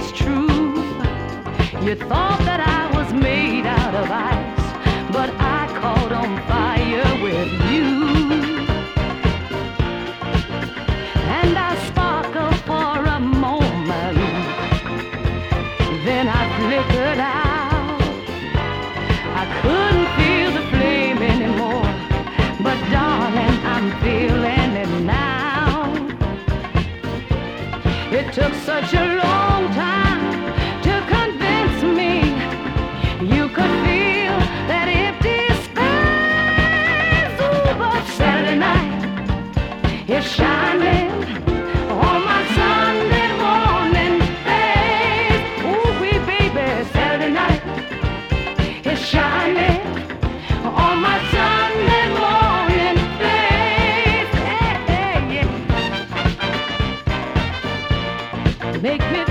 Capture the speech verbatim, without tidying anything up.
is true. You thought that I was made out of ice, but I caught on fire with you. And I sparkled for a moment, then I flickered out. I couldn't feel the flame anymore, but darling, I'm feeling it now. It took such a long time to convince me you could feel that empty space. Ooh, but Saturday night is shining on my Sunday morning face. Ooh, wee baby, Saturday night is shining on my Sunday morning face. Hey, hey, yeah. Make me